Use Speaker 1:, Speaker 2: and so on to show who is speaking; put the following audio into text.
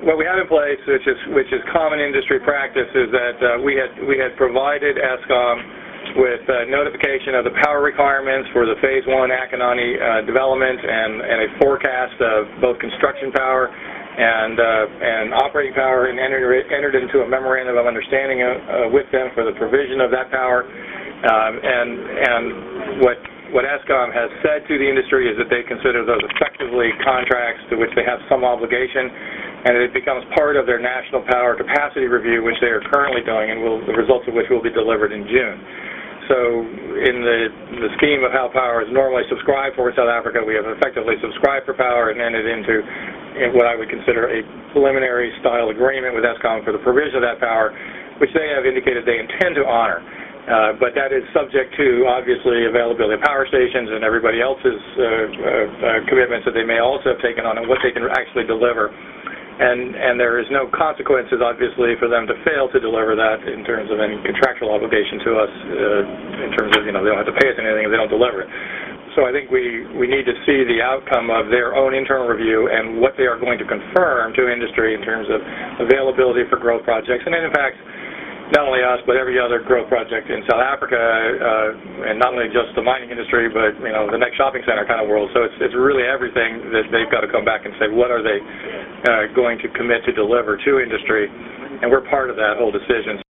Speaker 1: what we have in place, which is common industry practice, is that we had provided ESCOM with notification of the power requirements for the Phase 1 Akinani development and a forecast of both construction power and operating power, and entered into a memorandum of understanding with them for the provision of that power. And what ESCOM has said to the industry is that they consider those effectively contracts to which they have some obligation, and it becomes part of their national power capacity review, which they are currently doing, and the results of which will be delivered in June. So in the scheme of how power is normally subscribed for in South Africa, we have effectively subscribed for power and entered into what I would consider a preliminary style agreement with ESCOM for the provision of that power, which they have indicated they intend to honor. But that is subject to, obviously, availability of power stations and everybody else's commitments that they may also have taken on and what they can actually deliver. And there is no consequences, obviously, for them to fail to deliver that in terms of any contractual obligation to us, in terms of, they don't have to pay us anything if they don't deliver it. So I think we need to see the outcome of their own internal review and what they are going to confirm to industry in terms of availability for growth projects. And then, in fact, not only us, but every other growth project in South Africa, and not only just the mining industry, but the next shopping center kind of world. So it's really everything that they've got to come back and say, what are they going to commit to deliver to industry, and we're part of that whole decision.